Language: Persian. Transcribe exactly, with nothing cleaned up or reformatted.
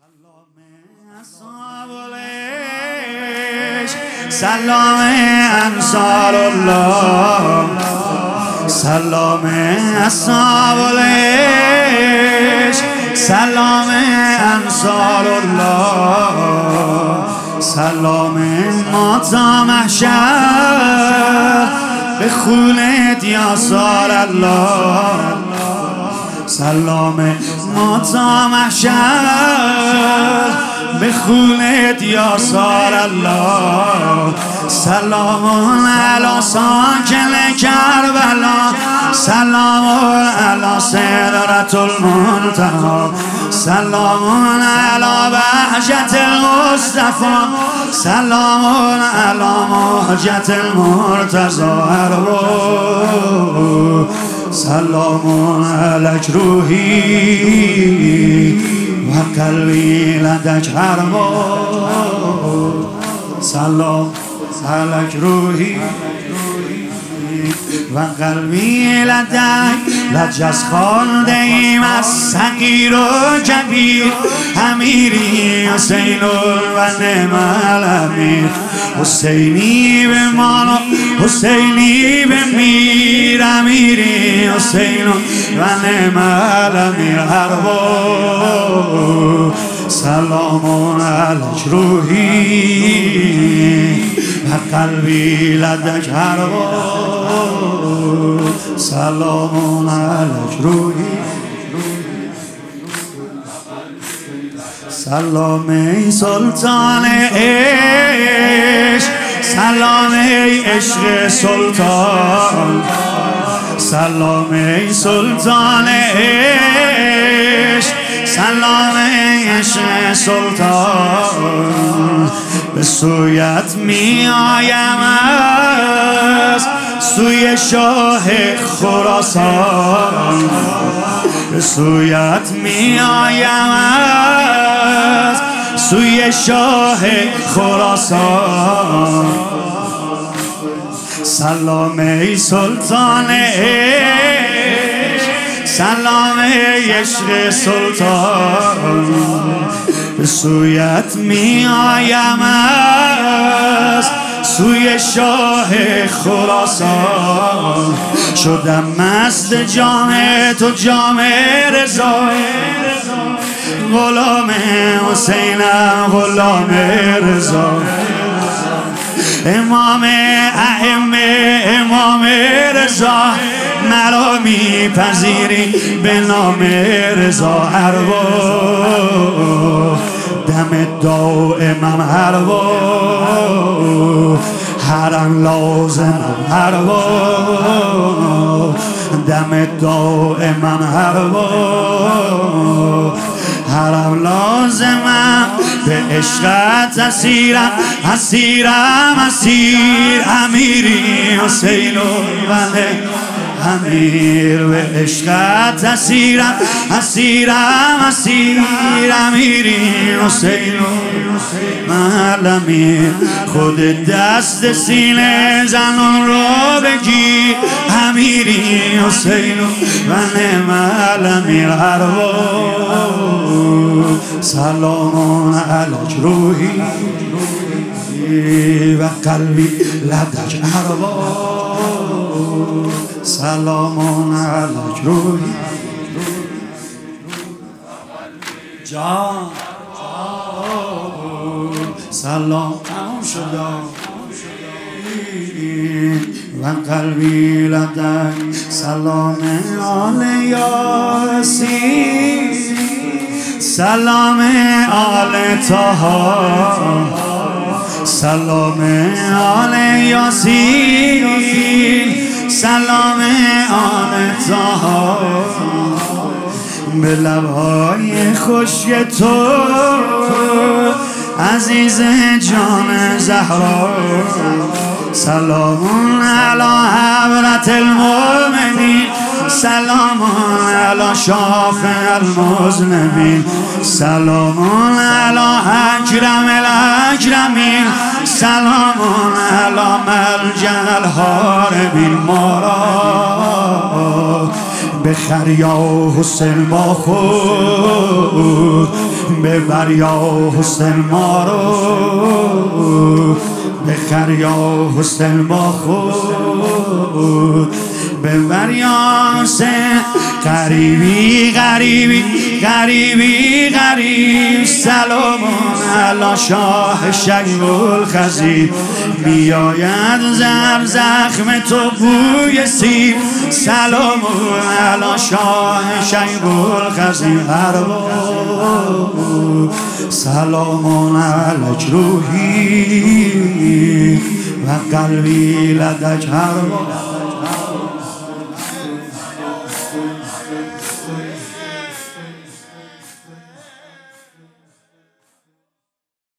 سلام انصار الله، سلام اصحاب العشق، سلام انصار الله، سلام ما تا محشر به خونت یا سال الله، سلام ما تا محشر به خونت یا سال الله، سلام علی ساکن کربلا، سلام علی سدرة المنتهی، سلام علی بهجت المصطفی، سلام علی مهجت المرتضی، سلام علیک روحی و قلبی لدک ارواح، سلام علیک روحی و قلبی لدک لجز خانده ایم از صغیر و کبیر، امیری حسین و نعم الامیر، حسینی بمان و حسینی بمیر، امیری حسین و نعم الامیر، ارواح سلام علیک روحی و قلبی لدک ارواح، سلام علیک روحی، سلام ای سلطان عشق، سلام ای عشق سلطان، سلام ای سلطان عشق، سلام ای عشق سلطان، به سویت می آیم از سوی شاه خراسان، به سویت می آیم از سوی شاه خراسان، سلام ای سلطان عشق، سلام ای عشق سلطان، به سویت می آیم از سوی شاه خراسان، شدم مست جام تو جام رضا، غلام حسینم غلام رضا، امام ائمه امام رضا، مرا میپذیری به نام رضا، ارواح دم دائمم، ارواح حرم لازمم، ارواح دم دائمم، ارواح حرم لازمم، به عشقت اسیرم اسیرم اسیر، امیری حسین و امیر، به عشقت اسیرم اسیرم اسیر، امیری حسین و امیر، خود دست سینه زنان رو بگیر، امیری حسین و نعم الامیر، ارواح سلام علیک روحی و قلبی لدک ارواح، سلام علیک روحی جان، سلام تمام شد و قلبی لدک، سلام آل یاسین، سلام آل طه، سلام آل یاسین، سلام آل طه، به لبهای خشک تو عزیز جان زهرا، سلام علی حضرت المؤمنین، سلام علی شافع المذنبین، سلام علی اکرم الاکرمین، سلام علی ملجأ الهاربین، ما را بخر یا حسین با خود ببر یا حسین ما رو، بخر یا حسین با خود، ببر یا حسین. غریبی غریبی غریبی غریب، سلامون علی شاه شیب الخزیب. بیاید زر زخم تو بوی سیب، سلامون علی شاه شیب الخزیب. سلامون علیک روحی و قلبی لدک هر